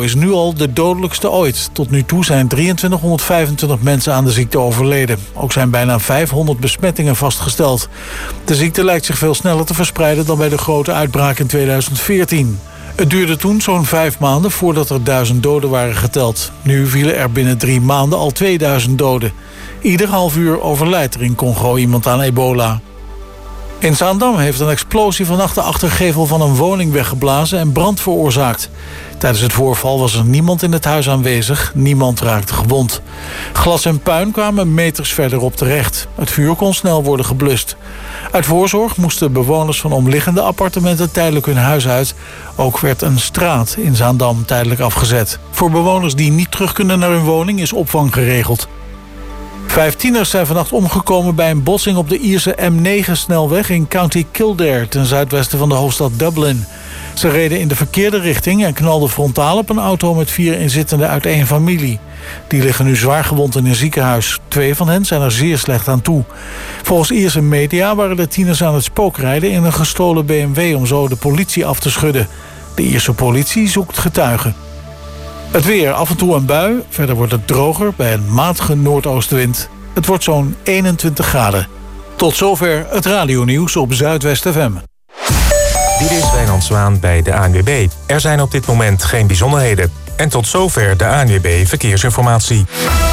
Congo is nu al de dodelijkste ooit. Tot nu toe zijn 2325 mensen aan de ziekte overleden. Ook zijn bijna 500 besmettingen vastgesteld. De ziekte lijkt zich veel sneller te verspreiden dan bij de grote uitbraak in 2014. Het duurde toen zo'n 5 maanden voordat er 1000 doden waren geteld. Nu vielen er binnen 3 maanden al 2000 doden. Ieder half uur overlijdt er in Congo iemand aan ebola. In Zaandam heeft een explosie vannacht de achtergevel van een woning weggeblazen en brand veroorzaakt. Tijdens het voorval was er niemand in het huis aanwezig. Niemand raakte gewond. Glas en puin kwamen meters verderop terecht. Het vuur kon snel worden geblust. Uit voorzorg moesten bewoners van omliggende appartementen tijdelijk hun huis uit. Ook werd een straat in Zaandam tijdelijk afgezet. Voor bewoners die niet terug kunnen naar hun woning is opvang geregeld. 5 tieners zijn vannacht omgekomen bij een botsing op de Ierse M9-snelweg in County Kildare, ten zuidwesten van de hoofdstad Dublin. Ze reden in de verkeerde richting en knalden frontaal op een auto met 4 inzittenden uit één familie. Die liggen nu zwaar gewond in een ziekenhuis. 2 van hen zijn er zeer slecht aan toe. Volgens Ierse media waren de tieners aan het spookrijden in een gestolen BMW om zo de politie af te schudden. De Ierse politie zoekt getuigen. Het weer, af en toe een bui. Verder wordt het droger bij een matige noordoostenwind. Het wordt zo'n 21 graden. Tot zover het radionieuws op Zuidwest FM. Dit is Wijnand Zwaan bij de ANWB. Er zijn op dit moment geen bijzonderheden. En tot zover de ANWB Verkeersinformatie.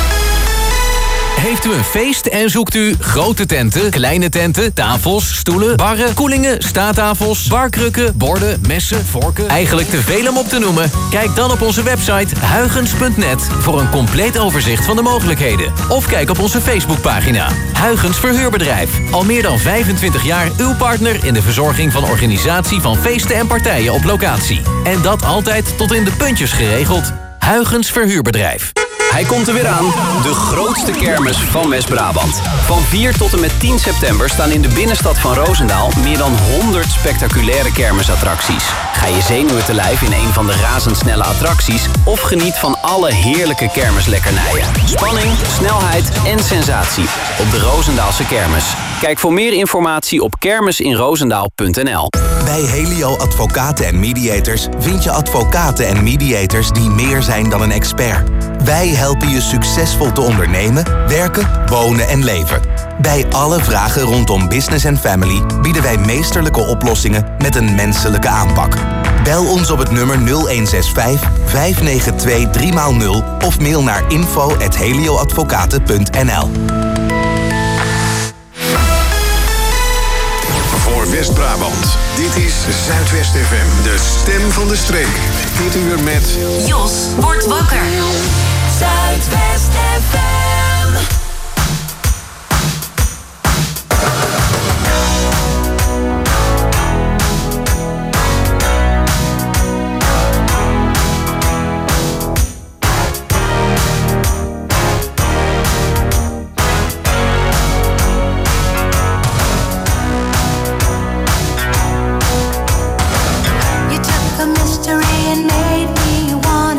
Heeft u een feest en zoekt u grote tenten, kleine tenten, tafels, stoelen, barren, koelingen, staattafels, barkrukken, borden, messen, vorken? Eigenlijk te veel om op te noemen? Kijk dan op onze website huygens.net voor een compleet overzicht van de mogelijkheden. Of kijk op onze Facebookpagina. Huygens Verhuurbedrijf. Al meer dan 25 jaar uw partner in de verzorging van organisatie van feesten en partijen op locatie. En dat altijd tot in de puntjes geregeld. Huygens Verhuurbedrijf. Hij komt er weer aan, de grootste kermis van West-Brabant. Van 4 tot en met 10 september staan in de binnenstad van Roosendaal meer dan 100 spectaculaire kermisattracties. Ga je zenuwen te lijf in een van de razendsnelle attracties of geniet van alle heerlijke kermislekkernijen. Spanning, snelheid en sensatie op de Roosendaalse kermis. Kijk voor meer informatie op kermisinroosendaal.nl. Bij Helio Advocaten en Mediators vind je advocaten en mediators die meer zijn dan een expert. Wij helpen je succesvol te ondernemen, werken, wonen en leven. Bij alle vragen rondom business en family bieden wij meesterlijke oplossingen met een menselijke aanpak. Bel ons op het nummer 0165 592 3x0 of mail naar info@helioadvocaten.nl. Voor West-Brabant, dit is Zuidwest FM, de stem van de streek. Dit uur met Jos wordt wakker. Zuidwest FM. You took a mystery and made me want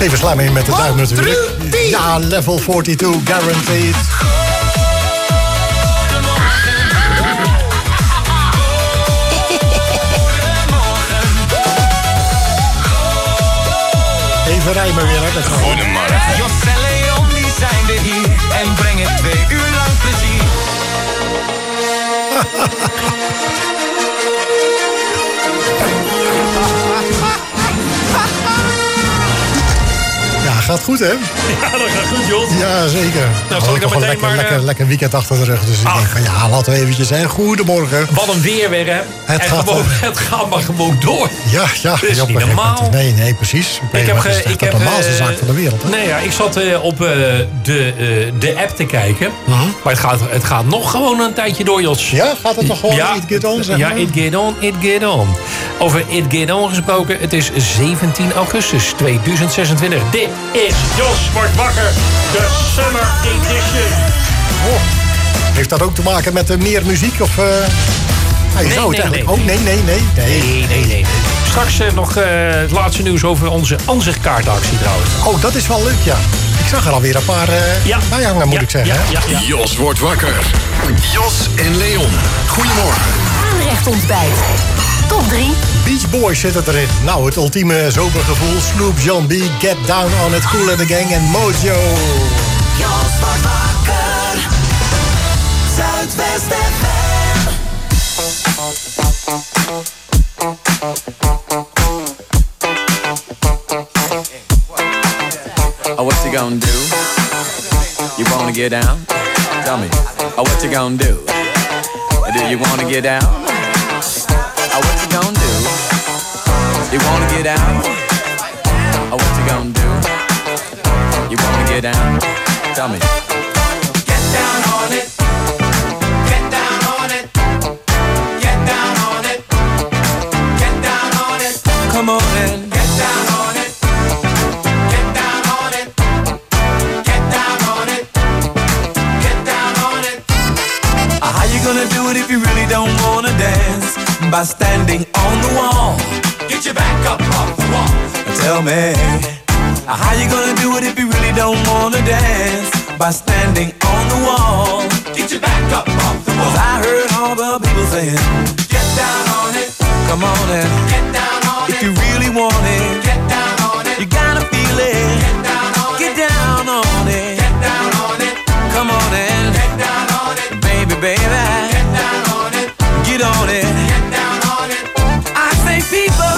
Even slaan in met de duim natuurlijk. Ja, level 42, guaranteed. Even rijmen weer, hè? Goedemorgen. Jos en Leon, die zijn er hier en brengen 2 uur lang plezier. Ja, gaat goed, hè? Ja, dat gaat goed, Jos. Ja, zeker. Nou, zal ik dan meteen maar... Lekker weekend achter de rug. Dus ik denk van ja, laten we eventjes zeggen. Goedemorgen. Wat een weer weer, hè? Het gaat maar gewoon door. Ja. Dat is niet normaal. Nee, precies. Ik heb de normaalste zaak van de wereld. Hè? Nee, ja, ik zat op de app te kijken. Maar het gaat nog gewoon een tijdje door, Jos. Ja, gaat het nog gewoon it get on, zeg maar? Ja, it get on. Over it get on gesproken. Het is 17 augustus 2026. Dit is Jos wordt wakker. De Summer Edition. Oh. Heeft dat ook te maken met meer muziek? Of, Nee. Nee. Straks nog het laatste nieuws over onze ansichtkaartactie trouwens. Oh, dat is wel leuk, ja. Ik zag er alweer een paar bij hangen, moet ik zeggen. Ja. Jos wordt wakker. Jos en Leon. Goedemorgen. Aanrecht ontbijt. Top 3. Beach Boys zitten erin. Nou, het ultieme zomergevoel. Snoop, John B, Get Down on It, Kool and the Gang en Mojo. Jos wordt wakker. Zuidwest FM. Oh, what you gonna do? You wanna get down? Tell me. Oh, what you gonna do? Do you wanna get down? Oh, what you gonna do? You wanna get down? Oh, what you gonna do? You wanna get down? Tell me. Get down on it. Get down on it. Get down on it. Get down on it. Come on in. Get down on it. Get down on it. Get down on it. Get down on it. How you gonna do it if you really don't wanna dance? By standing on the wall. Get your back up off the wall. Tell me. How you gonna do it if you really don't wanna dance? By standing on the wall. Get your back up off the wall. 'Cause I heard all the people saying, get down on it. Come on in. Get down on it. If you really want it, get down on it. You gotta feel it. Get down on it. Get down on it. Get down on it. Come on in. Get down on it. Baby, baby. Get down on it. Get on it. Get down on it. I say people.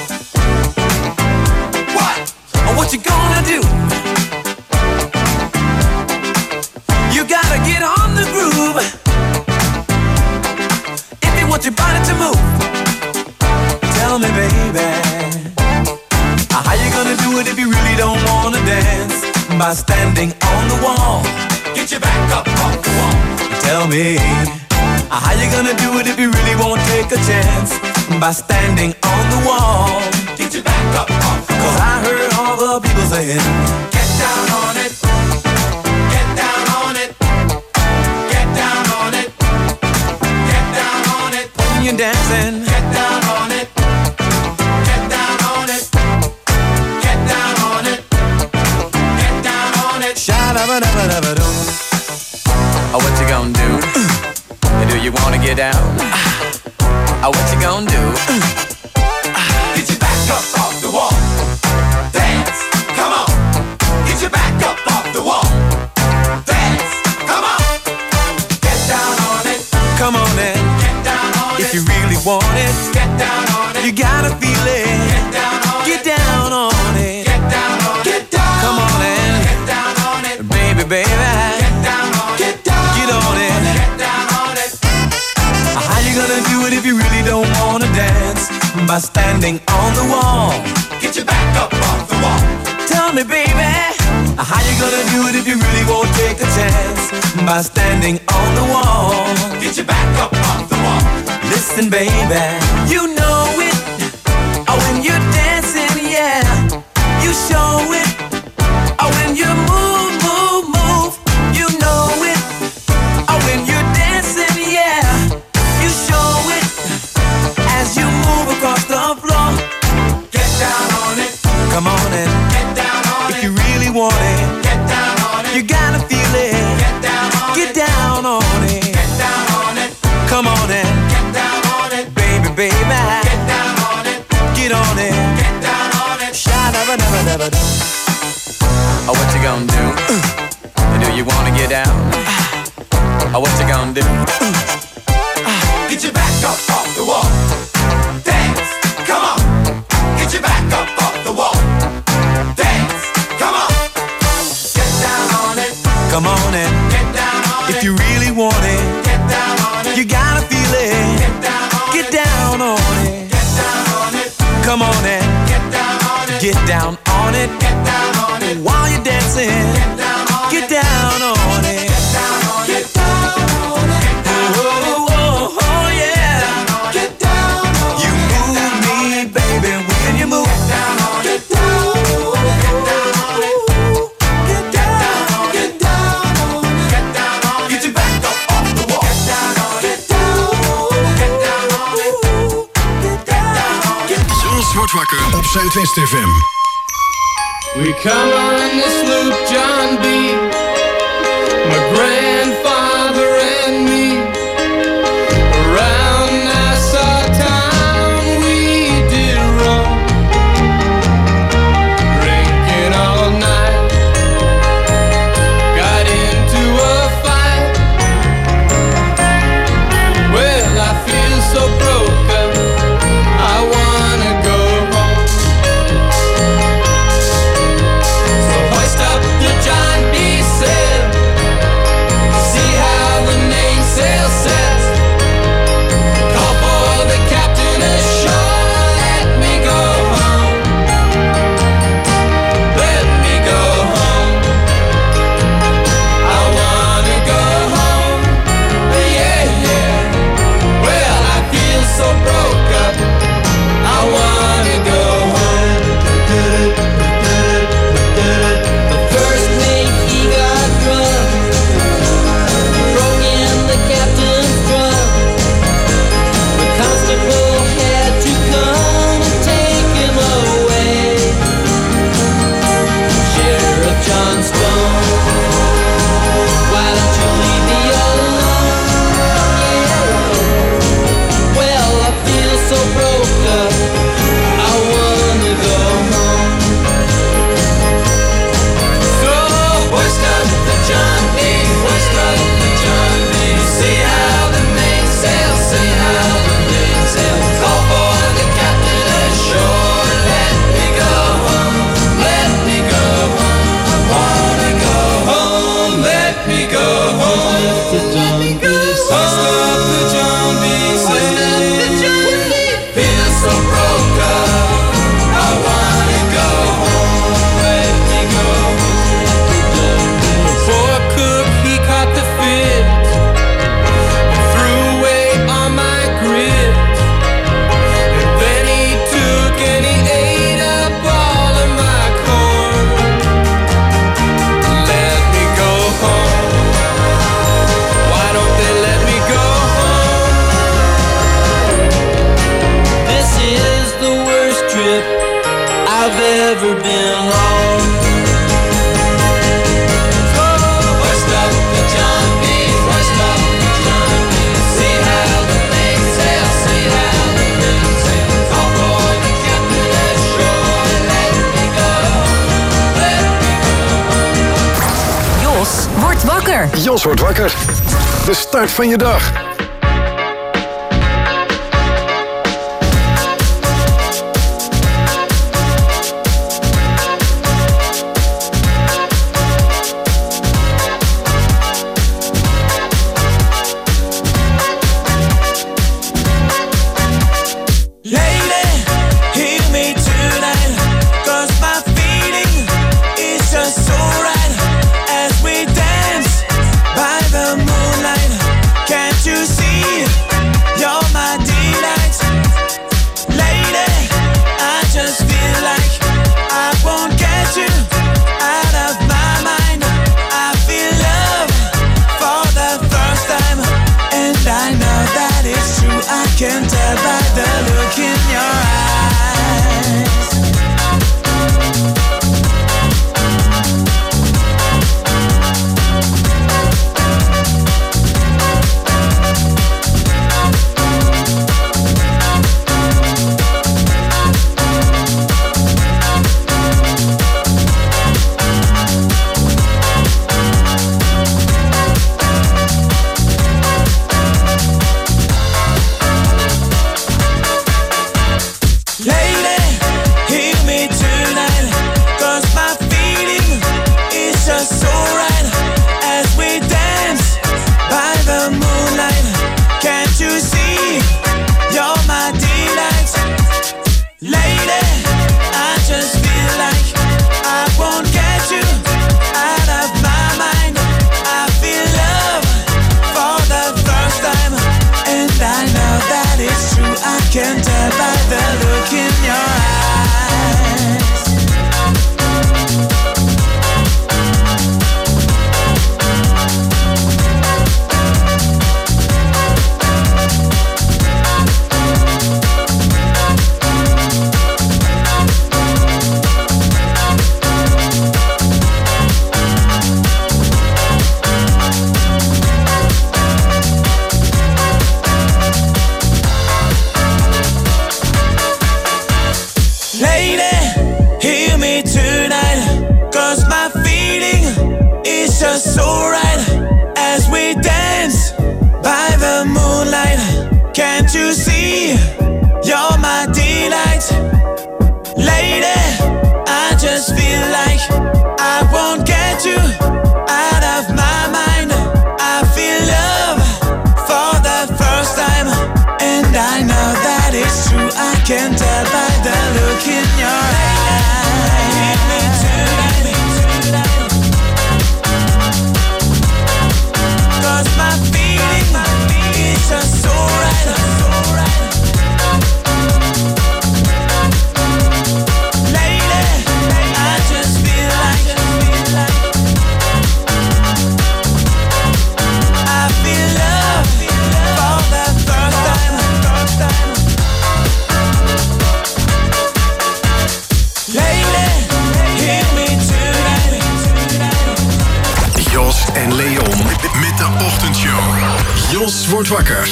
What? What you gonna do? You gotta get on the groove. If you want your body to move. Tell me, baby. How you gonna do it if you really don't wanna dance? By standing on the wall. Get your back up off the wall. Tell me. How you gonna do it if you really won't take a chance? By standing on the wall. Get your back up off the wall. 'Cause I heard all the people saying, get down on it. Get down on it. Get down on it. Get down on it. when you're dancing. Get down on it. Get down on it. Get down on it. Get down on it. Sha-da-ba-da-ba-da-ba-doo. Oh, what you gonna do? Do you wanna get down? Oh, what you gonna do? Get your back up off the wall. Dance, come on. Get your back up off the wall. Dance, come on. Get down on it. Come on in. Get down on it. If you really want it, Get down on it. you gotta feel it. Get down on Get it. down on it. Get down on it. Get down. Come on in. Get down on it. Baby, baby. Get down on it. Get down. Get on it. Get down on it. How you gonna do it if you really don't wanna dance? By standing on the wall. Get your back up off the wall. Tell me, baby, how you gonna do it if you really won't take a chance? By standing on the wall. Get your back up off the wall. Listen, baby, you know it. Oh, when you're dancing, yeah, you show it. Oh, when you move, move, move, you know it. Oh, when you're dancing, yeah, you show it. As you move across the floor. Get down on it. Come on in. Get down on ever done. Oh, what you gonna do? Do you wanna get down? Oh, what you gonna do? Get your back up off the wall. Dance, come on. Get your back up off the wall. Dance, come on. Get down on it. Come on and get down on it. If you really want it, get down on it. You gotta feel it. Get down on it. Get down on it. Get down on it. Come on and get down on it. Get down on it. Get down on it. While you're dancing, get down on it. Get down on it. Get down on it. Get down on it. Wakker op Zuidwest FM. We come on this loop, John B. My grandfather and me. Around Nassau town we did roam, drinking all night. Got into a fight. Well, I feel so broken. I wanna go home. So hoist up the John B. sail. See how the mainsail sets. Call for the captain ashore. Let me go home. Let me go home. I wanna go home. Yeah, yeah. Well, I feel so broke up. I wanna go home. The first mate, he got drunk, broke in the captain's drum. The constable had to come and take him away. Sheriff John Stone, why don't you leave me alone? Yeah. Well, I feel so broke up. I wanna go home. So hoist up the John B. Hoist up the John B. See how the mainsail, see how the mainsail. Call for the captain ashore. Let me go home. Let me go home. I wanna go home. Let me go home. Hoist up the John B. Hoist up the John B. Feel so broke up. I wanna go home. Let me go home. Poor cook, he caught the fit. Threw away all my grit. And then he took and he ate up all of my corn. Let me go home. Why don't they let me go home? This is the worst trip I've ever been on. So hoist up the John B. Hoist up the John B. See how the mainsail, see how the mainsail. Call for the captain ashore. Let me go, let me go. Jos wordt wakker. Jos wordt wakker. De start van je dag. Lady, hear me tonight, 'cause my feeling is just so right. As we dance by the moonlight, can't you see you're my delight? Lady, I just feel like I won't get you out of my mind. I feel love for the first time, and I know that it's true. I can tell by the look in your eyes. so right as we dance by the moonlight. Can't you see? You're my delight. Lady, I just feel like I won't get you out of my mind. I feel love for the first time, and I know that it's true. I can tell by the look in your eyes. Hit me tonight, 'cause my feeling is just so right. En Leon met de ochtendshow. Jos wordt wakker.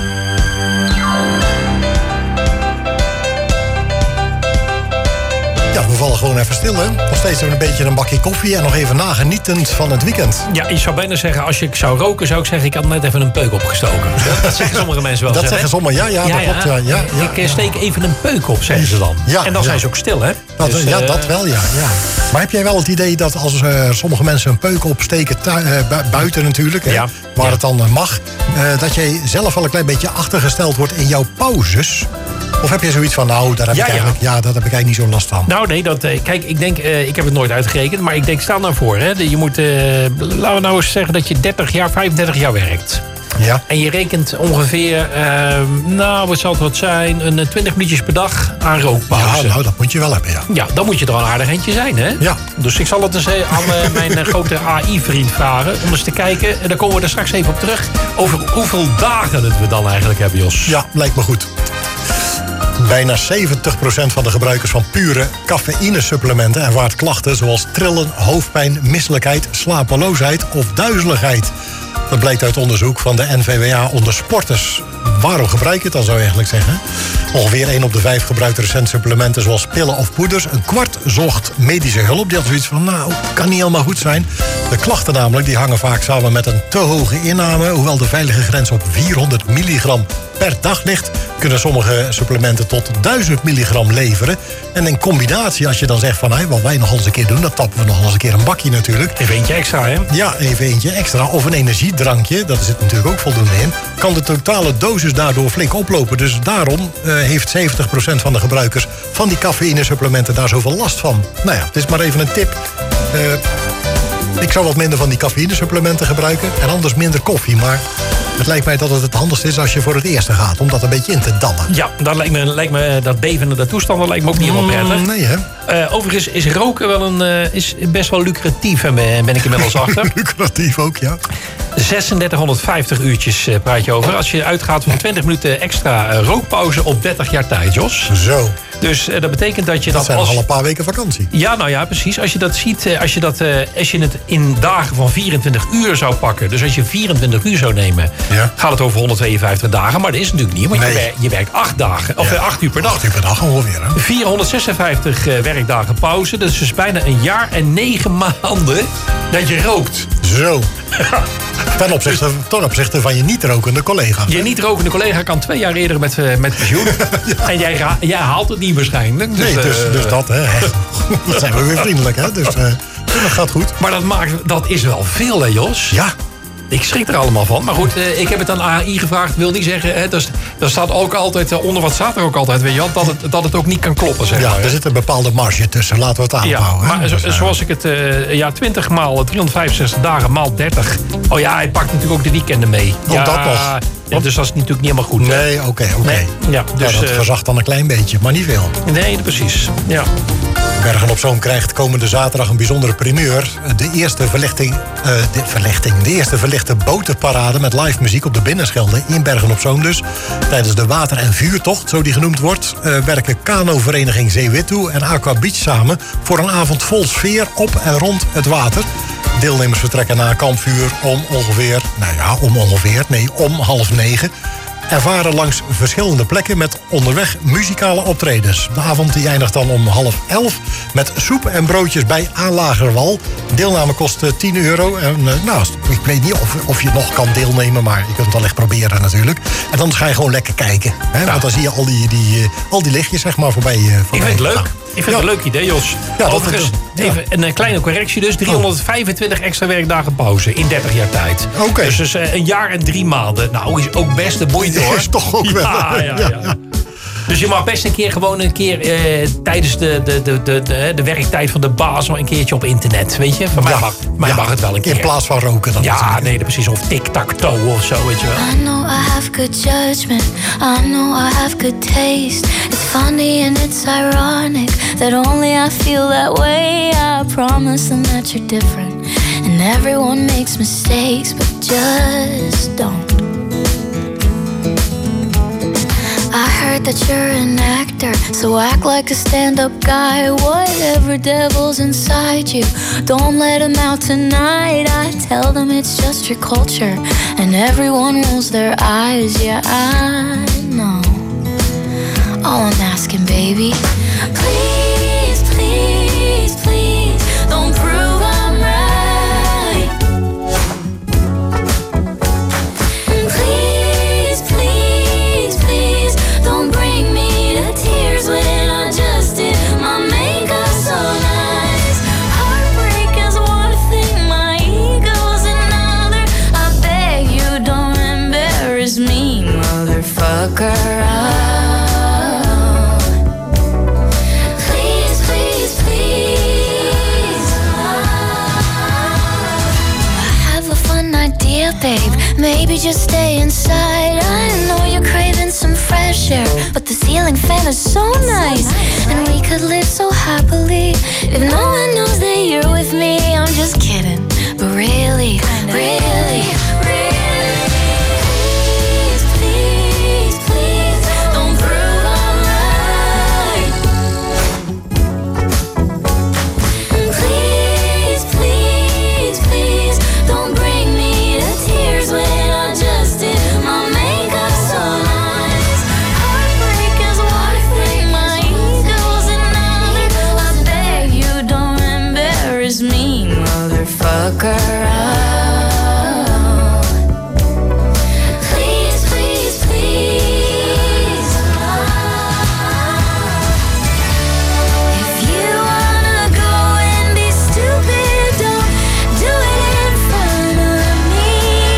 Ja, we vallen gewoon even stil, hè? Nog steeds een beetje een bakje koffie en nog even nagenietend van het weekend. Ja, ik zou bijna zeggen, als ik zou roken, zou ik zeggen, ik had net even een peuk opgestoken. Dat zeggen sommige mensen wel. Dat zeggen sommigen, ja, dat klopt. Ja, ik steek even een peuk op, zeggen ze dan. Ja, en dan zijn ze ook stil, hè? Dat, dus, dat wel, ja. Maar heb jij wel het idee dat als sommige mensen een peuk opsteken, buiten natuurlijk, hè, waar het dan mag, dat jij zelf wel een klein beetje achtergesteld wordt in jouw pauzes? Of heb je zoiets van, nou, daar heb ik eigenlijk niet zo last van? Nou, nee, kijk, ik denk, ik heb het nooit uitgerekend, maar ik denk, stel nou voor, hè, je moet, laten we nou eens zeggen dat je 35 jaar werkt. Ja. En je rekent ongeveer, wat zal het wat zijn, een 20 minuutjes per dag aan rookpauze. Ja, nou, dat moet je wel hebben, ja. Ja, dan moet je er al een aardig eentje zijn, hè? Ja. Dus ik zal het eens aan mijn grote AI-vriend vragen, om eens te kijken. En dan komen we er straks even op terug, over hoeveel dagen het we dan eigenlijk hebben, Jos. Ja, lijkt me goed. Bijna 70% van de gebruikers van pure cafeïnesupplementen ervaart klachten zoals trillen, hoofdpijn, misselijkheid, slapeloosheid of duizeligheid. Dat blijkt uit onderzoek van de NVWA onder sporters. Waarom gebruik je het dan, zou je eigenlijk zeggen? Ongeveer 1 op de 5 gebruikt recent supplementen zoals pillen of poeders. Een kwart zocht medische hulp. Die had zoiets van, nou, kan niet helemaal goed zijn. De klachten namelijk, die hangen vaak samen met een te hoge inname. Hoewel de veilige grens op 400 milligram per dag ligt, kunnen sommige supplementen tot 1000 milligram leveren. En in combinatie, als je dan zegt van, hey, wat wij nog eens een keer doen, dan tappen we nog eens een keer een bakje natuurlijk. Even eentje extra, hè? Ja, even eentje extra. Of een energiedrankje, dat zit natuurlijk ook voldoende in. Kan de totale dosis daardoor flink oplopen. Dus daarom heeft 70% van de gebruikers van die cafeïnesupplementen daar zoveel last van. Nou ja, het is maar even een tip. Ik zou wat minder van die cafeïnesupplementen gebruiken en anders minder koffie. Maar het lijkt mij dat het handigst is als je voor het eerste gaat, om dat een beetje in te dammen. Ja, dat lijkt me dat bevende dat toestanden lijkt me ook niet helemaal prettig. Nee, hè? Overigens is roken wel is best wel lucratief, ben ik inmiddels achter. Lucratief ook, ja. 3650 uurtjes praat je over. Als je uitgaat van 20 minuten extra rookpauze op 30 jaar tijd, Jos. Zo. Dus dat betekent dat je dat zijn al een paar weken vakantie. Ja, nou ja, precies. Als je dat ziet, als je het in dagen van 24 uur zou pakken. Dus als je 24 uur zou nemen, gaat het over 152 dagen. Maar dat is natuurlijk niet, want je werkt 8 dagen. Of 8 uur per dag. 8 uur per dag ongeveer, hè? 456 werkdagen pauze. Dat is dus bijna een jaar en 9 maanden dat je rookt. Zo. Ten opzichte van je niet-rokende collega. Je niet-rokende collega kan 2 jaar eerder met pensioen. Ja. En jij haalt het niet waarschijnlijk. Dus, nee, dus dat, hè. Dat zijn we weer vriendelijk, hè. Dus dat gaat goed. Maar dat is wel veel, hè, Jos? Ja. Ik schrik er allemaal van. Maar goed, ik heb het aan AI gevraagd. Wil niet zeggen, hè, daar staat ook altijd, onder wat staat er ook altijd, weet je wel, dat het ook niet kan kloppen, zeg maar. Ja, er zit een bepaalde marge tussen. Laten we het aanhouden. Ja, maar dus, zoals ik het, 20 maal 365 dagen maal 30. Oh ja, hij pakt natuurlijk ook de weekenden mee. Ja, dat nog. Ja, dus dat is natuurlijk niet helemaal goed. Nee, oké. Nee, ja, dus, dat verzacht dan een klein beetje, maar niet veel. Nee, precies. Ja. Bergen op Zoom krijgt komende zaterdag een bijzondere primeur. De eerste verlichte botenparade met live muziek op de Binnenschelde in Bergen op Zoom dus. Tijdens de water- en vuurtocht, zo die genoemd wordt, werken kanovereniging Zeewittoe en Aqua Beach samen voor een avond vol sfeer op en rond het water. Deelnemers vertrekken na een kampvuur om 8:30. ervaren langs verschillende plekken met onderweg muzikale optredens. De avond die eindigt dan om 10:30 met soep en broodjes bij Aanlagerwal. Deelname kost €10. En, ik weet niet of je nog kan deelnemen, maar je kunt het wel echt proberen natuurlijk. En dan ga je gewoon lekker kijken. Hè? Ja. Want dan zie je al die lichtjes zeg maar voorbij. Ik vind het leuk. Ik vind het een leuk idee, Jos. Ja, overigens, even een kleine correctie dus. 325 extra werkdagen pauze in 30 jaar tijd. Oké. Dus een jaar en 3 maanden. Nou, is ook best de boeite hoor. Is toch ook wel. Ja. Dus je mag best tijdens de werktijd van de baas nog een keertje op internet. Weet je? Van mij mag het wel een keer. In plaats van roken dan. Ja, nee, precies. Of tic-tac-toe of zo, weet je wel. I know I have good judgment. I know I have good taste. It's funny and it's ironic that only I feel that way. I promise them that you're different. And everyone makes mistakes, but just don't. I heard that you're an actor, so act like a stand-up guy. Whatever devil's inside you, don't let him out tonight. I tell them it's just your culture, and everyone rolls their eyes. Yeah, I know. All I'm asking, baby, please, please, please, don't prove I'm right. Please, please, please, don't bring me to tears when I just did my makeup so nice. Heartbreak is one thing, my ego's another. I beg you, don't embarrass me, motherfucker. Please, please, please. I have a fun idea, babe. Maybe just stay inside. I know you're craving some fresh air, but the ceiling fan is so nice. And we could live so happily if no one knows that you're with me. I'm just kidding, but really, really, really. Please, please, please, don't prove I'm right. Please, please, please, don't bring me to tears when I just did my makeup so nice. Heartbreak is one thing, my ego's another. I beg you, don't embarrass me, motherfucker. Please, please, please. If you wanna go and be stupid, don't do it in front of me.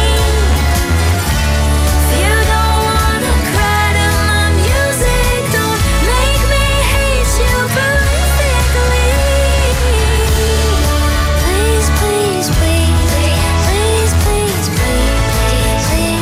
If you don't wanna cry to my music, don't make me hate you perfectly. Please, please, please, please, please, please, please, please.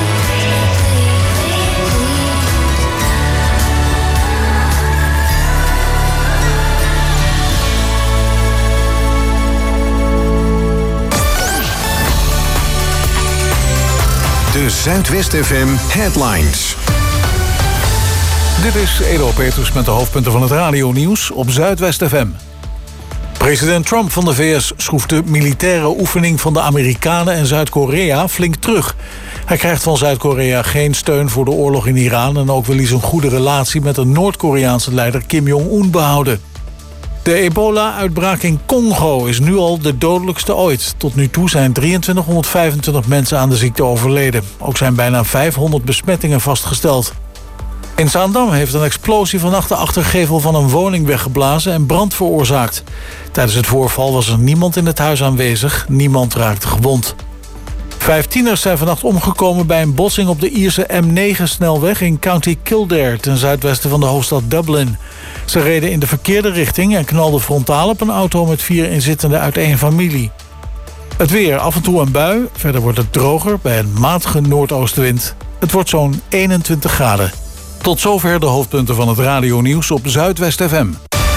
De Zuidwest FM Headlines. Dit is Edo Petrus met de hoofdpunten van het radionieuws op Zuidwest FM. President Trump van de VS schroeft de militaire oefening van de Amerikanen en Zuid-Korea flink terug. Hij krijgt van Zuid-Korea geen steun voor de oorlog in Iran en ook wil hij zijn goede relatie met de Noord-Koreaanse leider Kim Jong-un behouden. De ebola-uitbraak in Congo is nu al de dodelijkste ooit. Tot nu toe zijn 2325 mensen aan de ziekte overleden. Ook zijn bijna 500 besmettingen vastgesteld. In Zaandam heeft een explosie vannacht de achtergevel van een woning weggeblazen en brand veroorzaakt. Tijdens het voorval was er niemand in het huis aanwezig. Niemand raakte gewond. 5 tieners zijn vannacht omgekomen bij een botsing op de Ierse M9-snelweg in County Kildare, ten zuidwesten van de hoofdstad Dublin. Ze reden in de verkeerde richting en knalden frontaal op een auto met 4 inzittenden uit één familie. Het weer, af en toe een bui. Verder wordt het droger bij een matige noordoostenwind. Het wordt zo'n 21 graden. Tot zover de hoofdpunten van het radionieuws op Zuidwest FM.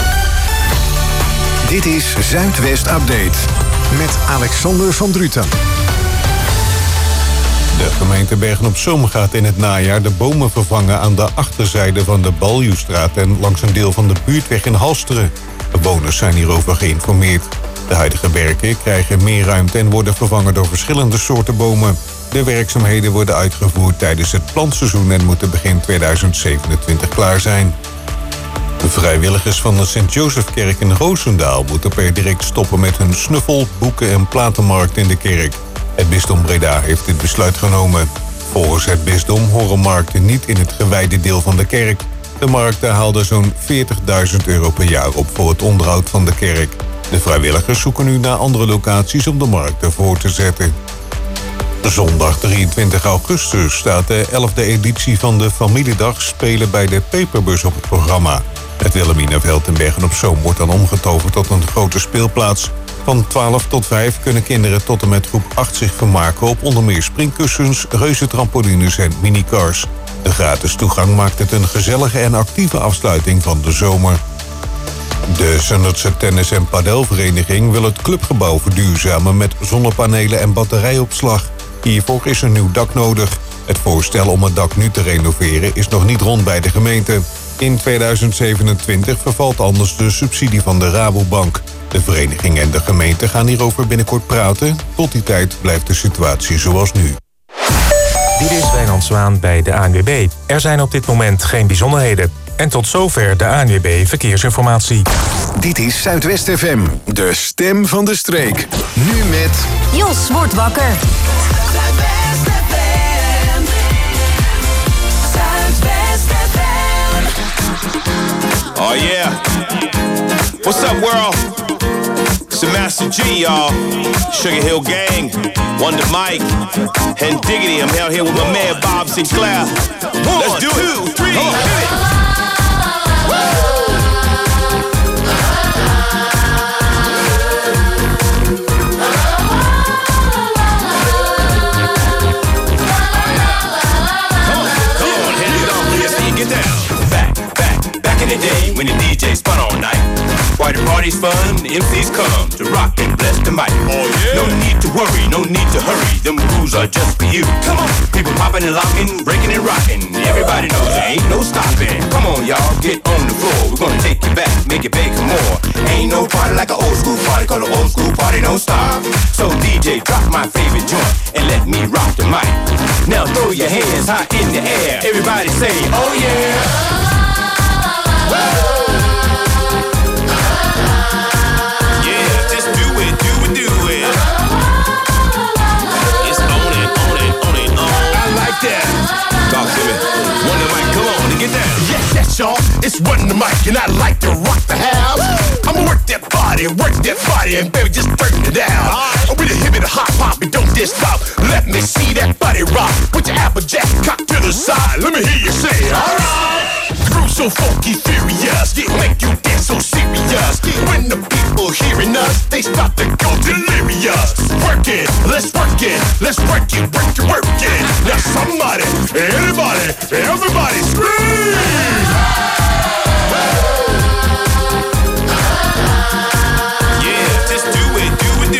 Dit is Zuidwest Update met Alexander van Druten. De gemeente Bergen-op-Zoom gaat in het najaar de bomen vervangen aan de achterzijde van de Baljuwstraat en langs een deel van de buurtweg in Halsteren. De bewoners zijn hierover geïnformeerd. De huidige werken krijgen meer ruimte en worden vervangen door verschillende soorten bomen. De werkzaamheden worden uitgevoerd tijdens het plantseizoen en moeten begin 2027 klaar zijn. De vrijwilligers van de Sint-Josefkerk in Roosendaal moeten per direct stoppen met hun snuffel-, boeken- en platenmarkt in de kerk. Het bisdom Breda heeft dit besluit genomen. Volgens het bisdom horen markten niet in het gewijde deel van de kerk. De markten haalden zo'n €40.000 per jaar op voor het onderhoud van de kerk. De vrijwilligers zoeken nu naar andere locaties om de markten voor te zetten. Zondag 23 augustus staat de 11e editie van de Familiedag Spelen bij de Peperbus op het programma. Het Wilhelminaveld in Bergen-op-Zoom wordt dan omgetoverd tot een grote speelplaats. Van 12 tot 5 kunnen kinderen tot en met groep 8 zich vermaken op onder meer springkussens, reuzentrampolines en minicars. De gratis toegang maakt het een gezellige en actieve afsluiting van de zomer. De Zundertse Tennis- en Padelvereniging wil het clubgebouw verduurzamen met zonnepanelen en batterijopslag. Hiervoor is een nieuw dak nodig. Het voorstel om het dak nu te renoveren is nog niet rond bij de gemeente. In 2027 vervalt anders de subsidie van de Rabobank. De vereniging en de gemeente gaan hierover binnenkort praten. Tot die tijd blijft de situatie zoals nu. Dit is Wijnand Zwaan bij de ANWB. Er zijn op dit moment geen bijzonderheden. En tot zover de ANWB Verkeersinformatie. Dit is Zuidwest FM, de stem van de streek. Nu met... Jos wordt wakker. Oh yeah. What's up, world? It's the Master G, y'all. Sugar Hill Gang, Wonder Mike, and Diggity. I'm out here with my man Bob Sinclair. Let's do it. 1, 2, 3, hit it. Get down. Back in the day when the DJ spun all night. Why the party's fun, the MCs come to rock and bless the mic. Oh yeah. No need to worry, no need to hurry. Them rules are just for you. Come on, people popping and locking, breaking and rocking. Everybody knows there ain't no stopping. Come on, y'all, get on the floor. We're gonna take you back, make it big more. Ain't no party like an old school party, cause an old school party don't stop. So DJ, drop my favorite joint and let me rock the mic. Now throw your hands high in the air. Everybody say, oh yeah. Yeah, just do it. It's on it. I like that. Talk to me. Wonder Mike, come on and get down. Yes, y'all. It's Wonder Mike, and I like to rock the house. I'ma work that body, and baby, just turn it down. With a hip and a hop, and don't just stop. Let me see that body rock. Put your applejack cock to the side. Let me hear you say it. All right. Groove so funky, furious, make you dance so serious. When the people hearing us, they start to go delirious. Work it, let's work it, work it. Now somebody, anybody, everybody scream! Yeah, just do it.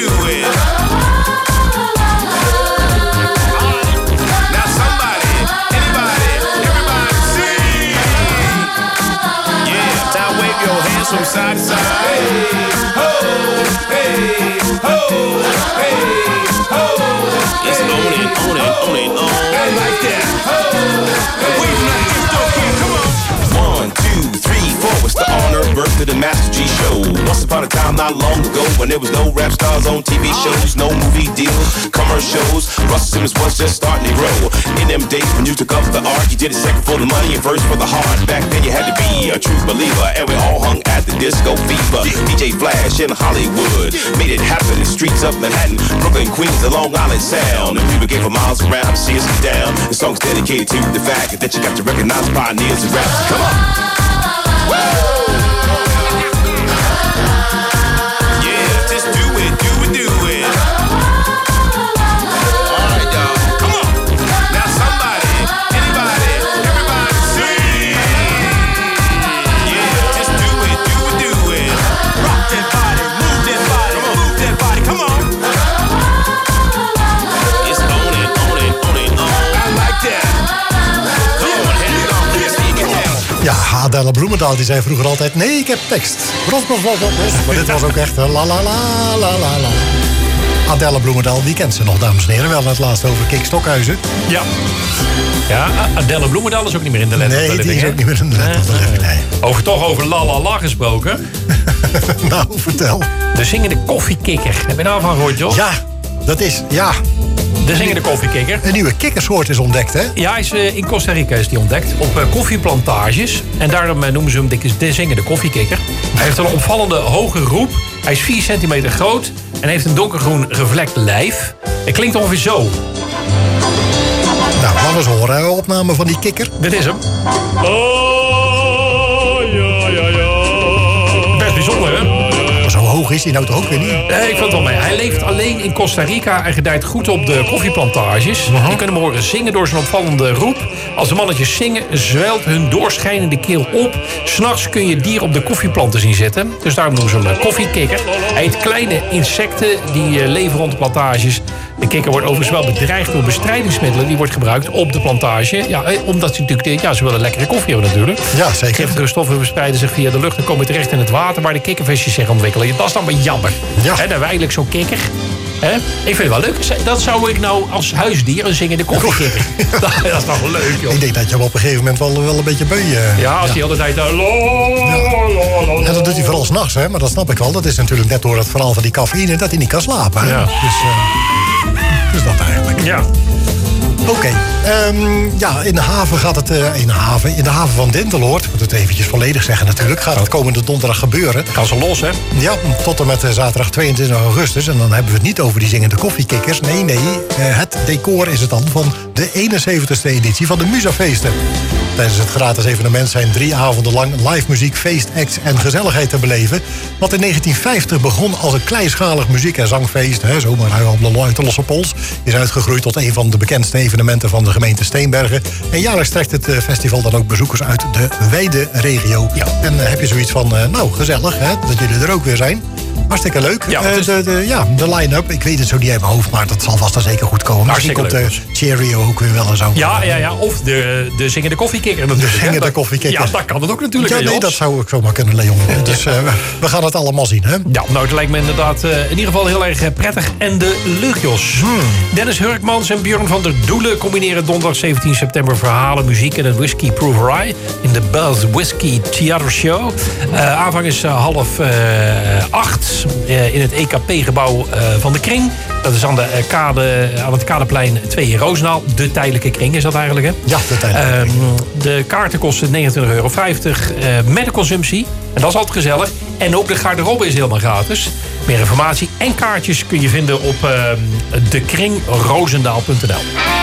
Now somebody, anybody, everybody sing! Yeah, now wave your hands from side to side. Hey, ho, hey, ho, hey, ho. It's on it. I like that. Ho, wave now, just don't care. Come on. 1, 2, 3, 4. It's the honor birth of the Master G Show. Once upon a time, not long ago, when there was no rap stars on TV shows, no movie deals, commercials. Russell Simmons was just starting to grow. In them days when you took up the art, you did it second for the money and first for the heart. Back then you had to be a true believer, and we all hung at the Disco Fever. DJ Flash in Hollywood made it happen in the streets of Manhattan, Brooklyn, Queens, and Long Island Sound. And people came for miles around to see us get down. The song's dedicated to the fact that you got to recognize pioneers and raps. Come on. Woo! Ja, Adela Bloemendaal die zei vroeger altijd... nee, ik heb tekst. Maar dit was ook echt la la la la la la. Adelle Bloemendaal, wie kent ze nog, dames en heren? We hadden het laatst over Kik Stokhuizen. Ja. Ja, Adelle Bloemendaal is ook niet meer in de Let Nee, die is ook niet meer in de Let of the Living, nee. Toch over La La La gesproken. Nou, vertel. De zingende koffiekikker. Heb je daarvan gehoord, Jos? Ja, dat is, ja. De zingende koffiekikker. Een nieuwe kikkersoort is ontdekt, hè? Ja, hij is, in Costa Rica is die ontdekt. Op koffieplantages. En daarom noemen ze hem de zingende koffiekikker. Hij heeft een opvallende hoge roep. Hij is 4 centimeter groot. En heeft een donkergroen gevlekt lijf. Het klinkt ongeveer zo. Nou, laten we eens horen. Een opname van die kikker. Dit is hem. Best bijzonder, hè? Zo hoog is hij nou toch ook weer niet? Nee, ik vind het wel mee. Hij leeft alleen in Costa Rica en gedijt goed op de koffieplantages. Je kunt hem horen zingen door zijn opvallende roep. Als de mannetjes zingen, zwelt hun doorschijnende keel op. 's Nachts kun je dier op de koffieplanten zien zitten. Dus daarom noemen ze hem een koffiekikker. Hij eet kleine insecten die leven rond de plantages. De kikker wordt overigens wel bedreigd door bestrijdingsmiddelen. Die wordt gebruikt op de plantage. Ja, omdat ze natuurlijk, ze willen lekkere koffie hebben natuurlijk. Ja, zeker. Giftige stoffen verspreiden zich via de lucht en komen terecht in het water waar de kikkervisjes zich ontwikkelen. Dat is dan maar jammer. Ja. Dan hebben we eigenlijk zo'n kikker. Ik vind het wel leuk. Dat zou ik nou als huisdier een zingende koffiekikker. Dat is toch wel leuk, joh. Ik denk dat je hem op een gegeven moment wel een beetje beu... Ja, als hij altijd... En dat doet hij vooral 's nachts, hè? Maar dat snap ik wel. Dat is natuurlijk net door het verhaal van die cafeïne dat hij niet kan slapen. Hè? Ja. Dus dat eigenlijk. Ja. Oké. In de haven gaat het... in de haven van Dinteloord, ik moet het eventjes volledig zeggen natuurlijk, gaat het komende donderdag gebeuren. Gaan ze los, hè? Ja, tot en met zaterdag 22 augustus. En dan hebben we het niet over die zingende koffiekikkers. Nee. Het decor is het dan van de 71ste editie van de Musafeesten. Tijdens het gratis evenement zijn 3 avonden lang live muziek, feestacts en gezelligheid te beleven. Wat in 1950 begon als een kleinschalig muziek- en zangfeest, zomaar uit de losse pols, is uitgegroeid tot een van de bekendste evenementen van de gemeente Steenbergen. En jaarlijks trekt het festival dan ook bezoekers uit de wijde regio. Ja. En heb je zoiets van, gezellig, dat jullie er ook weer zijn. Hartstikke leuk. Ja, de line-up, ik weet het zo niet uit mijn hoofd, maar dat zal vast en zeker goed komen. Misschien komt de Cheerio ook weer wel en zo. Ja. Of de zingende koffiekikker natuurlijk. De zingende koffiekikker. Ja, dat kan het ook natuurlijk. Ja, nee, dat zou ik zomaar kunnen, Leon. Dus we gaan het allemaal zien, hè? Ja, nou, het lijkt me inderdaad in ieder geval heel erg prettig. En de leuk, Jos. Dennis Hurkmans en Björn van der Doelen combineren donderdag 17 september verhalen, muziek en een whisky proeverij in de Buzz Whisky Theater Show. Aanvang is 7:30 in het EKP-gebouw van de Kring. Dat is aan het Kadeplein 2 in Roosendaal. De tijdelijke kring is dat eigenlijk, hè? Ja, de tijdelijke kring. De kaarten kosten €29,50 met de consumptie. En dat is altijd gezellig. En ook de garderobe is helemaal gratis. Meer informatie en kaartjes kun je vinden op dekringroosendaal.nl.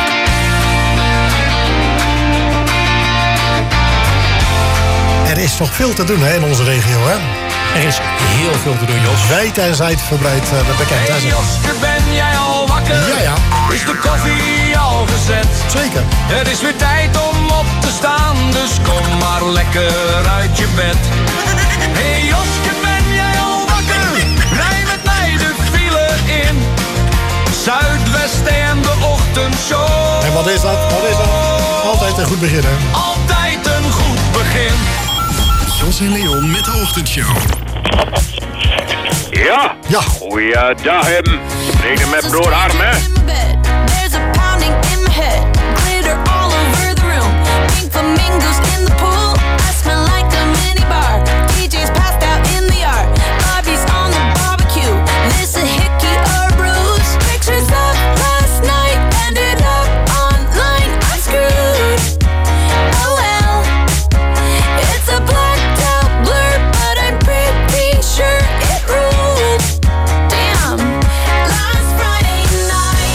Er is nog veel te doen in onze regio, hè? Er is heel veel te doen, Jos. Wijd en zijd verbreidt bekend. Hey Joske, ben jij al wakker? Ja. Is de koffie al gezet? Zeker. Het is weer tijd om op te staan, dus kom maar lekker uit je bed. Hey Joske, ben jij al wakker? Rij met mij de file in. Zuidwest en de ochtendshow. En wat is dat? Altijd een goed begin, hè? Altijd een goed begin. Jos en Leon met de ochtendshow. Ja. Goeiedag, hem. Reden met broodharm, hè? There's a pounding in my head, glitter all over the room. Pink flamingos in the pool. I smell like a minibar. DJ's passed out in the yard. Bobby's on the barbecue. This a hickey or bruise. Pictures of last night ended up online. I'm screwed. Oh well, it's a blacked out blur, but I'm pretty sure it ruled. Damn, last Friday night.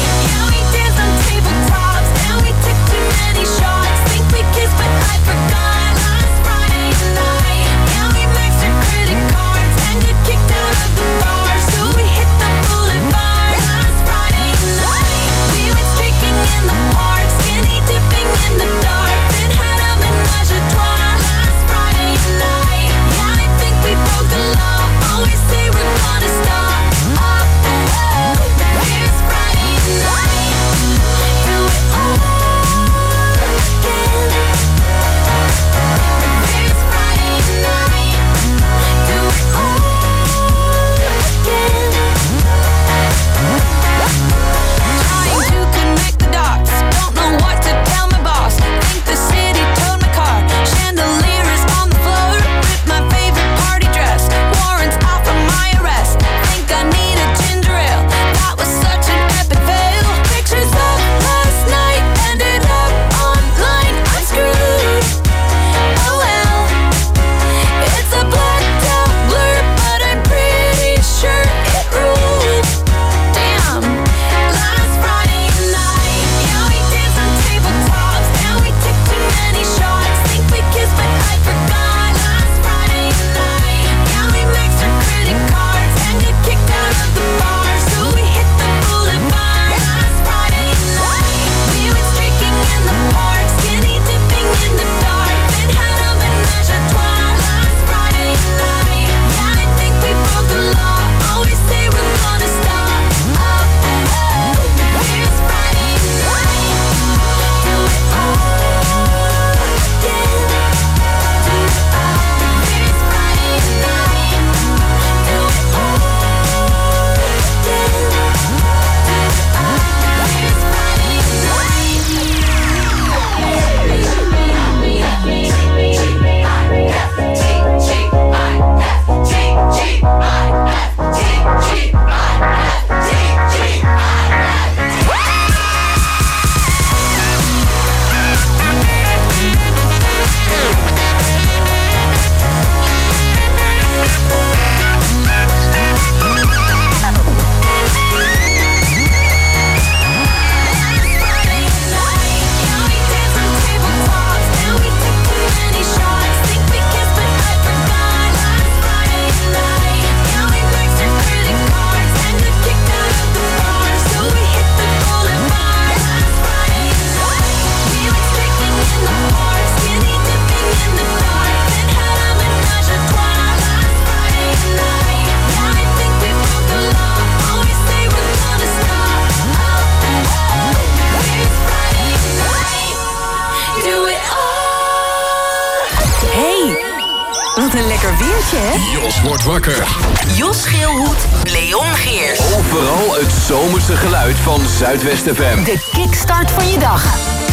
Wat een lekker weertje, hè? Jos wordt wakker. Jos Geelhoed, Leon Geers. Overal het zomerse geluid van Zuidwest FM. De kickstart van je dag.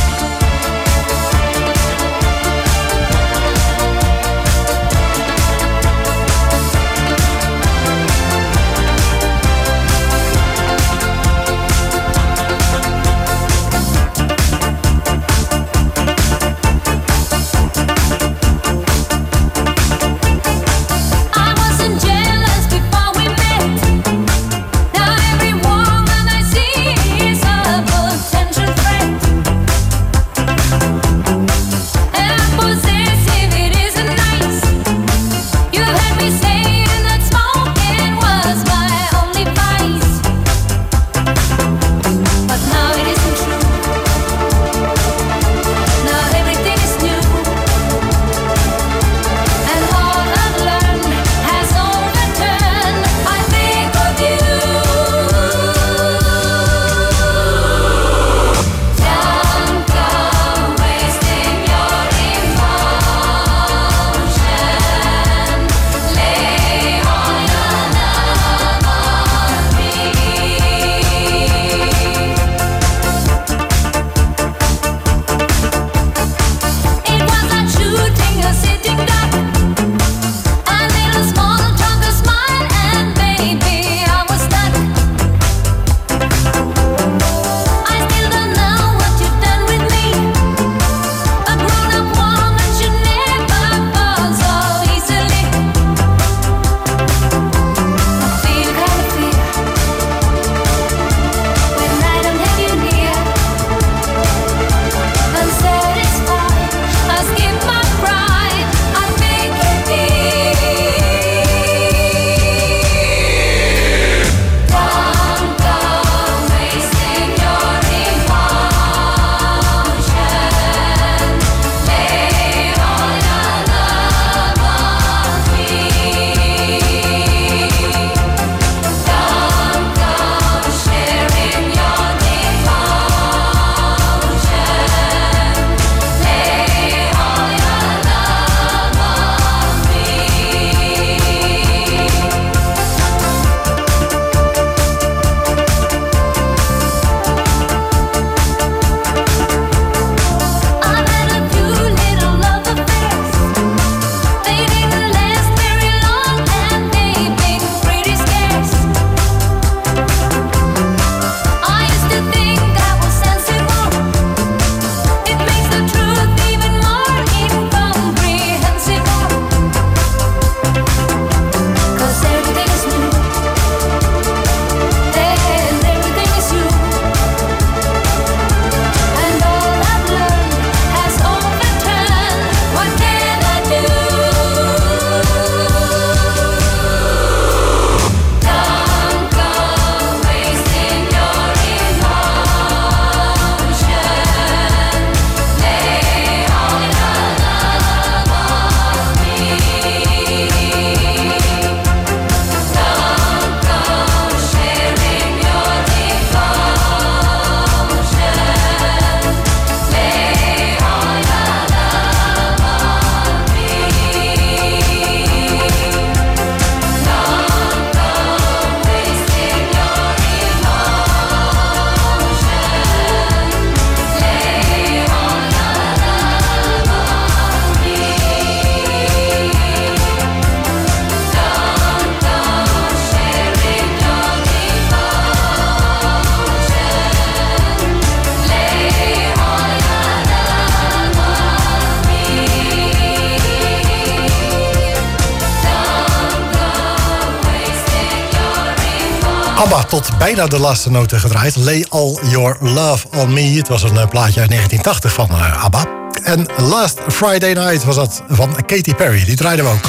ABBA tot bijna de laatste noten gedraaid. Lay All Your Love On Me. Het was een plaatje uit 1980 van ABBA. En Last Friday Night was dat van Katy Perry. Die draaiden we ook.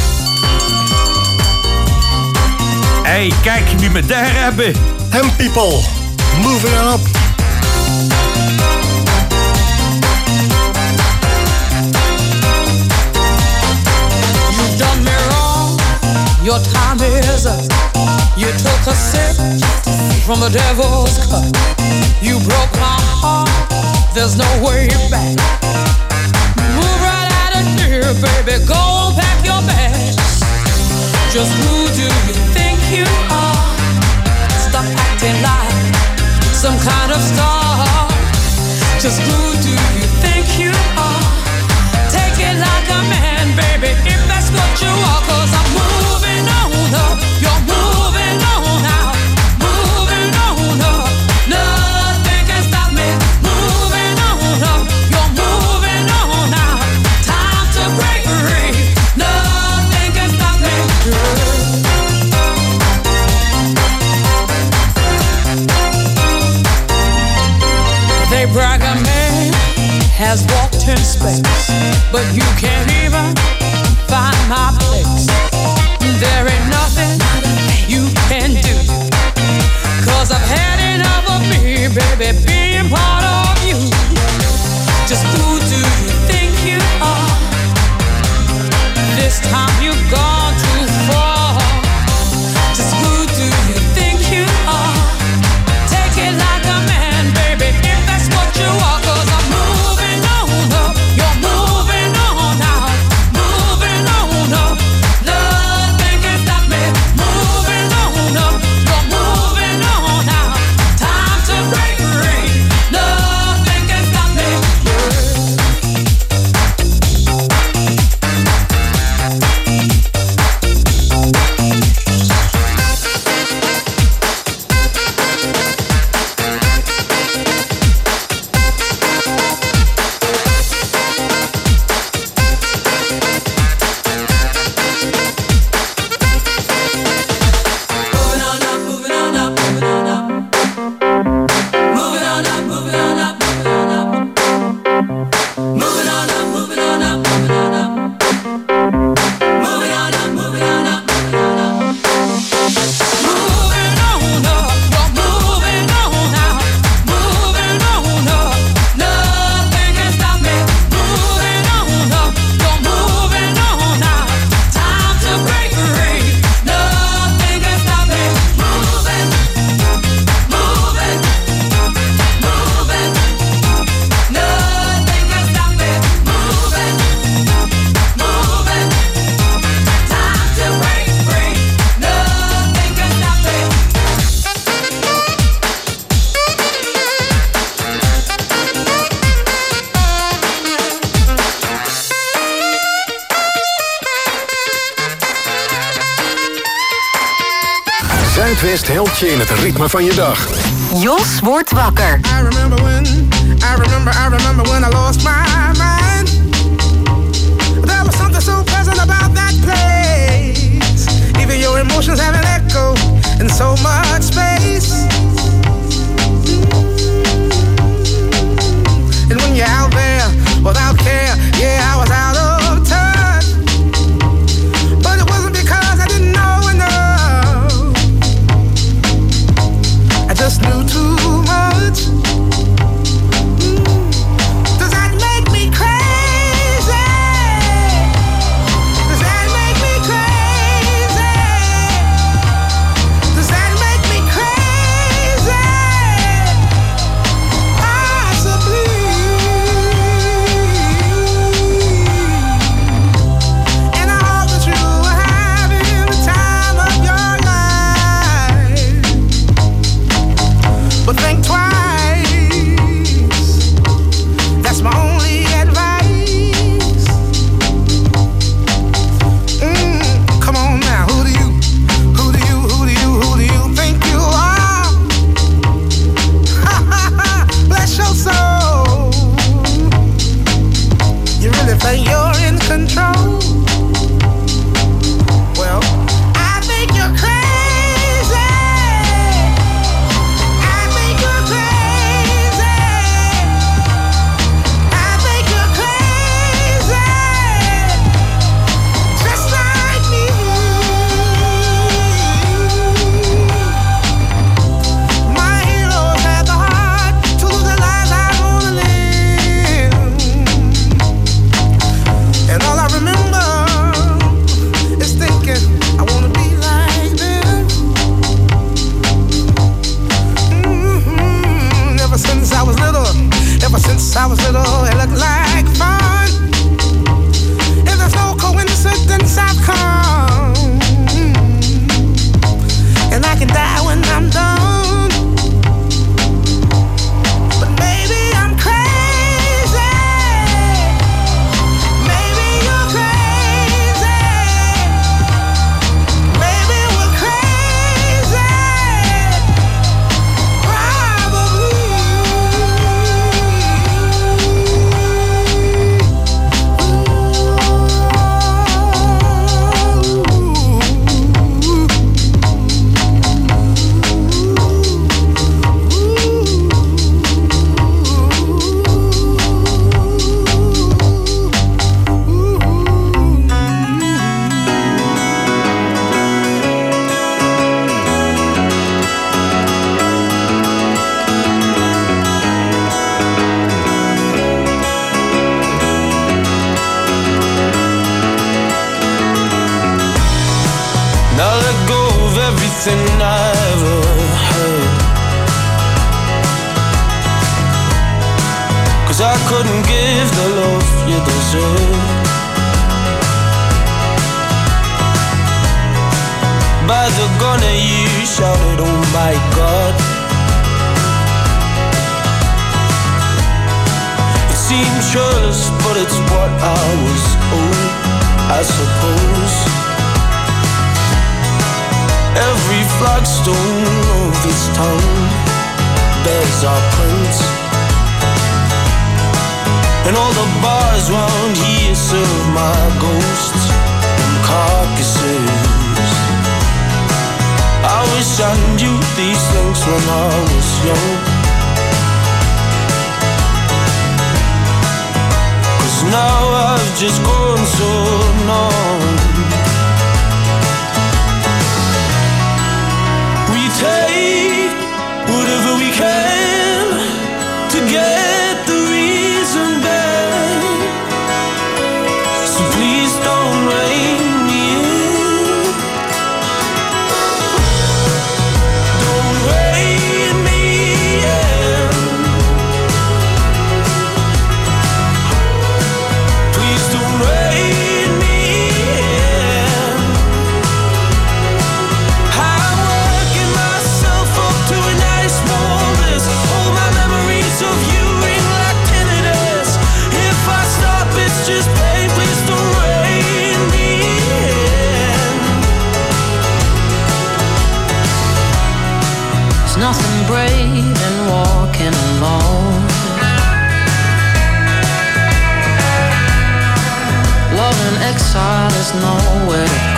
Hey, kijk wie me daar hebben. And people, moving up. You've done me wrong, your time is up. You took a sip from the devil's cup. You broke my heart, there's no way back. Move right out of here, baby, go pack your bag. Just who do you think you are? Stop acting like some kind of star. Just who do you think you are? Take it like a man, baby, if that's what you are. 'Cause I'm moving on up, you're moving on out, moving on up. Nothing can stop me. Moving on up, you're moving on out. Time to break free. Nothing can stop me. They brag a man has walked in space, but you can't even find my place. There ain't nothing you can do, 'cause I've had enough of me, baby, being part of you. Just who do you think you are? This time you've gone too far. Just who do you think you are? Take it like a man, baby, if that's what you are. 'Cause I'm moving on up, you're moving on out, moving on up. Nothing can stop me. Moving on up, you're moving on out. Time to break free. Nothing can stop me. Zuidwest helpt je in het ritme van je dag. Jos wordt wakker. I remember when I lost my mind. There was something so pleasant about that place. Even your emotions have an echo in so much space. And when you're out there without care, yeah, I was out of touch. But it wasn't because I didn't know enough. I just knew too much. Does that make me crazy? everything I ever had. 'Cause I couldn't give the love you deserve. By the gunner you shouted, oh my God. It seemed churlish, but it's what I was owed, I suppose. Every flagstone of this town bears our prints, and all the bars round here serve my ghosts and carcasses. I wish I knew these things when I was young, 'cause now I've just grown so numb. We take whatever we can to get the reason back, so please don't rein me in. Don't rein me in. Please don't rein me in. I'm working myself up to a nice warm bliss. All my memories of you ring like tinnitus. If I stop, it's just pain. Please don't rein me in. There's nothing brave in walking alone. Love in exile is nowhere to